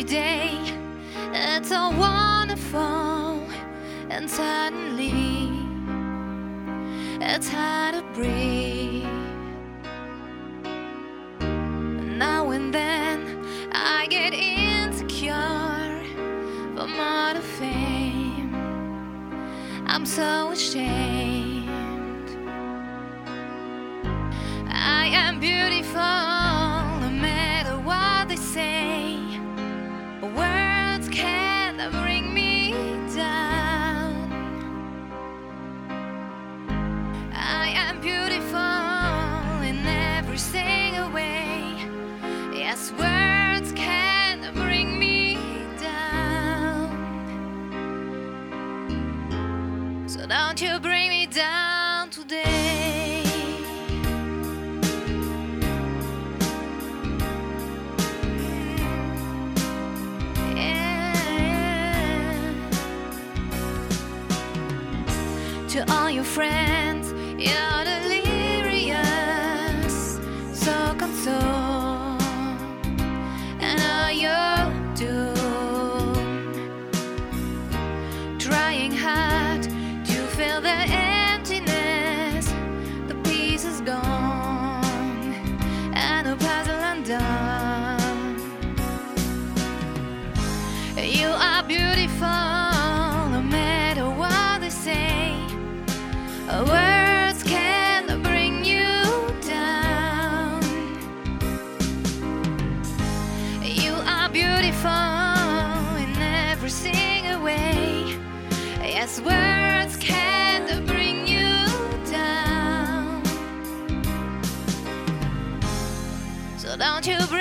every day. It's so wonderful, and suddenly it's hard to breathe. Now and then I get insecure from all the fame. I'm so ashamed. I am beautiful, no matter what they say. Words can't bring me down. I am beautiful in every single way. Yes, words can't bring me down. So don't you bring me down today. To all your friends, you're delirious, so console, and all you're doing, trying hard to fill the emptiness. The peace is gone, and the puzzle undone. You are beautiful, no matter what they say. Words can't bring you down. You are beautiful in every single way. Yes, words can't bring you down. So don't you bring